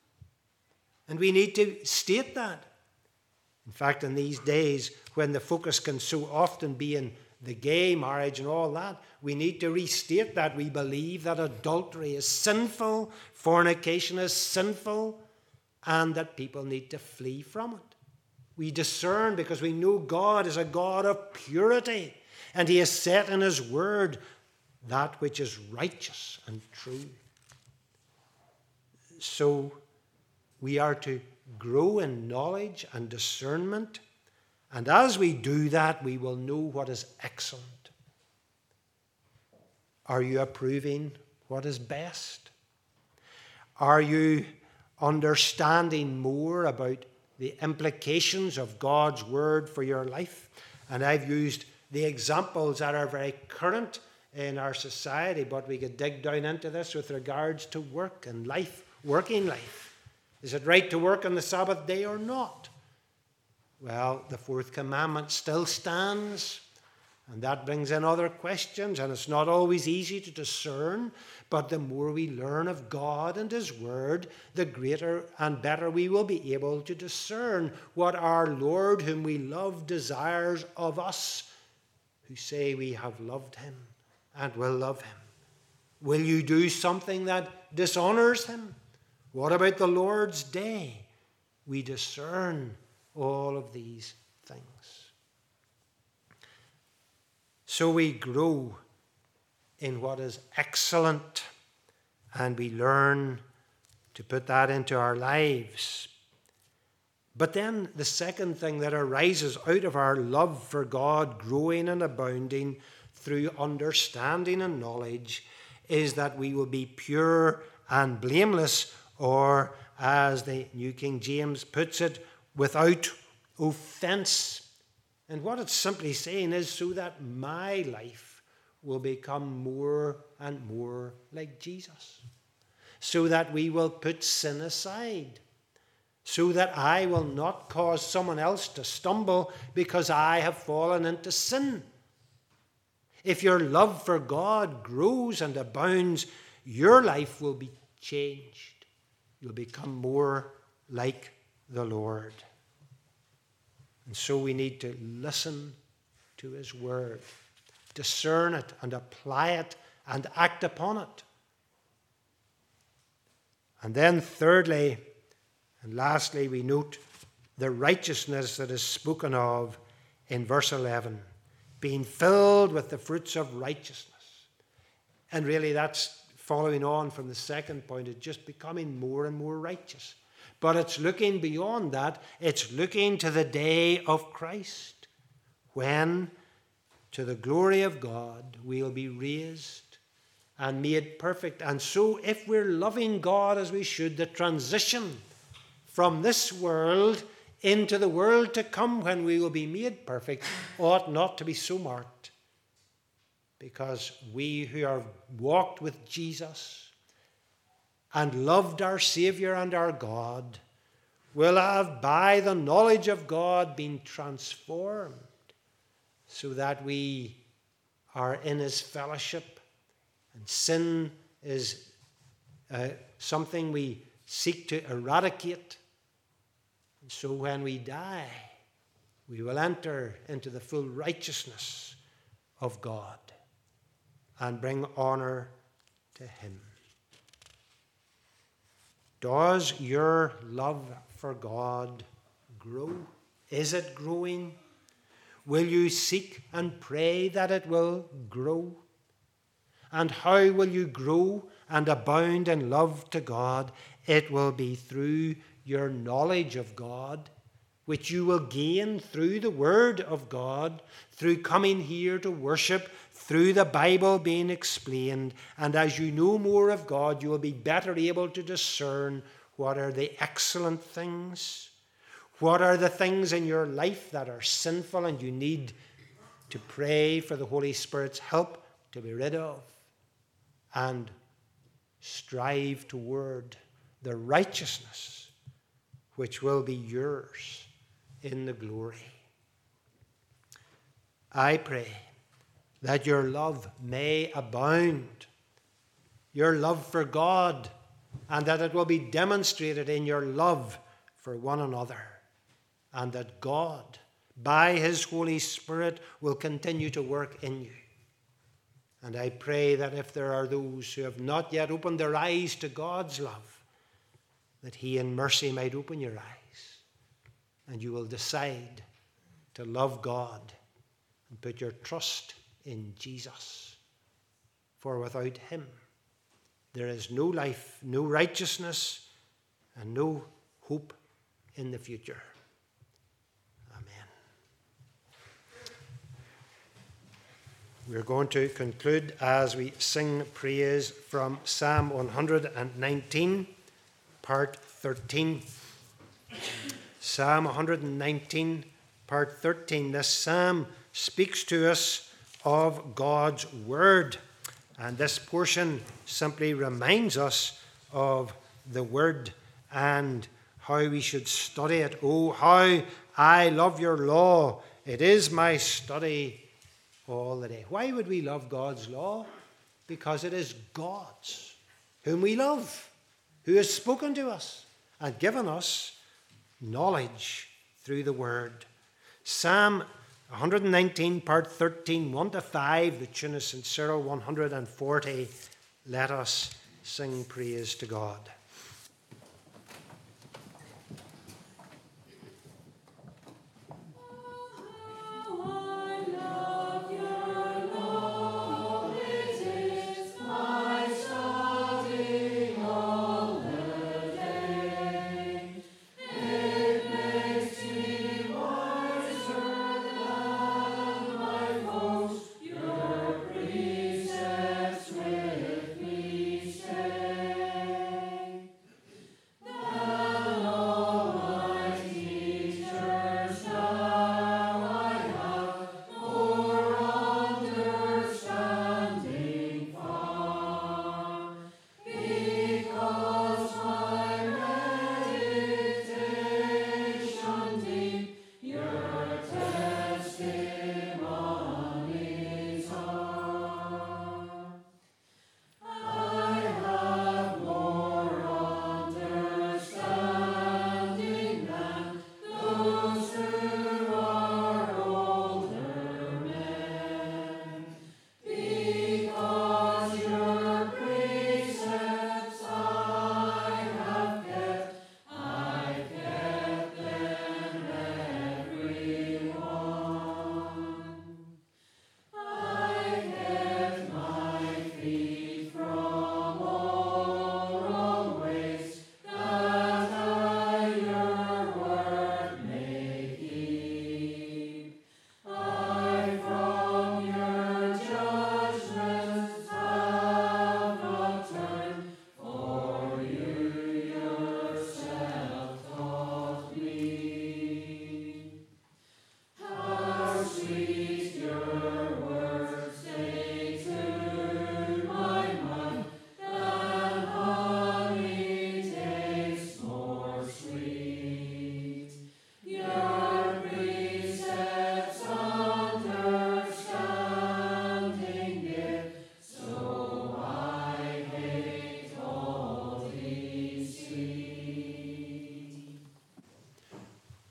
And we need to state that. In fact, in these days, when the focus can so often be in the gay marriage and all that, we need to restate that. We believe that adultery is sinful, fornication is sinful, and that people need to flee from it. We discern because we know God is a God of purity, and he has set in his word that which is righteous and true. So we are to grow in knowledge and discernment, and as we do that, we will know what is excellent. Are you approving what is best? Are you understanding more about the implications of God's word for your life? And I've used the examples that are very current in our society, but we could dig down into this with regards to work and life, working life. Is it right to work on the Sabbath day or not? Well, the fourth commandment still stands, and that brings in other questions, and it's not always easy to discern, but the more we learn of God and his word, the greater and better we will be able to discern what our Lord, whom we love, desires of us, who say we have loved him and will love him. Will you do something that dishonors him? What about the Lord's day? We discern all of these things. So we grow in what is excellent, and we learn to put that into our lives. But then the second thing that arises out of our love for God growing and abounding through understanding and knowledge is that we will be pure and blameless, or as the New King James puts it, without offense. And what it's simply saying is so that my life will become more and more like Jesus, so that we will put sin aside, so that I will not cause someone else to stumble because I have fallen into sin. If your love for God grows and abounds, your life will be changed. You'll become more like the Lord. And so we need to listen to his word, discern it and apply it and act upon it. And then thirdly, and lastly, we note the righteousness that is spoken of in verse eleven, being filled with the fruits of righteousness. And really that's following on from the second point, it's just becoming more and more righteous. But it's looking beyond that. It's looking to the day of Christ, when, to the glory of God, we'll be raised and made perfect. And so if we're loving God as we should, the transition from this world into the world to come, when we will be made perfect, ought not to be so marked. Because we who have walked with Jesus and loved our Saviour and our God will have, by the knowledge of God, been transformed so that we are in his fellowship, and sin is uh, something we seek to eradicate. And so when we die, we will enter into the full righteousness of God and bring honor to him. Does your love for God grow? Is it growing? Will you seek and pray that it will grow? And how will you grow and abound in love to God? It will be through your knowledge of God, which you will gain through the Word of God, through coming here to worship, through the Bible being explained. And as you know more of God, you will be better able to discern what are the excellent things, what are the things in your life that are sinful and you need to pray for the Holy Spirit's help to be rid of, and strive toward the righteousness which will be yours in the glory. I pray that your love may abound, your love for God, and that it will be demonstrated in your love for one another, and that God, by his Holy Spirit, will continue to work in you. And I pray that if there are those who have not yet opened their eyes to God's love, that he in mercy might open your eyes, and you will decide to love God and put your trust in Jesus. For without him, there is no life, no righteousness, and no hope in the future. Amen. We're going to conclude as we sing praise from Psalm one hundred nineteen, part thirteen. Psalm one hundred nineteen, part thirteen. This psalm speaks to us of God's word, and this portion simply reminds us of the word and how we should study it. Oh, how I love your law. It is my study all the day. Why would we love God's law? Because it is God's, whom we love, who has spoken to us and given us knowledge through the word. Psalm one hundred nineteen, part thirteen, one to five, the tune is Saint Cyril one hundred forty. Let us sing praise to God. It may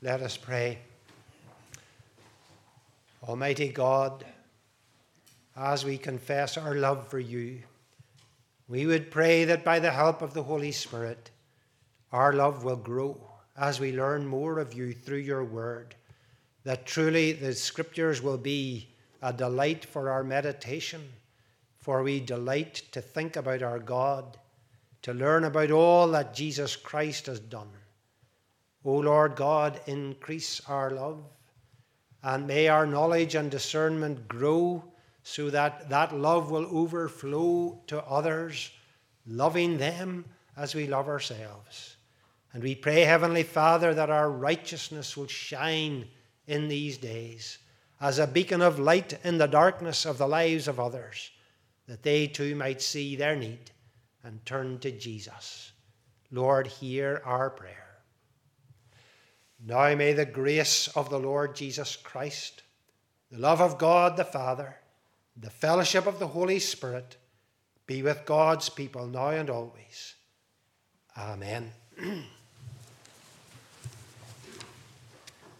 Let us pray. Almighty God, as we confess our love for you, we would pray that by the help of the Holy Spirit, our love will grow as we learn more of you through your word, that truly the scriptures will be a delight for our meditation, for we delight to think about our God, to learn about all that Jesus Christ has done. O Lord God, increase our love, and may our knowledge and discernment grow so that that love will overflow to others, loving them as we love ourselves. And we pray, Heavenly Father, that our righteousness will shine in these days as a beacon of light in the darkness of the lives of others, that they too might see their need and turn to Jesus. Lord, hear our prayer. Now may the grace of the Lord Jesus Christ, the love of God the Father, the fellowship of the Holy Spirit be with God's people now and always. Amen.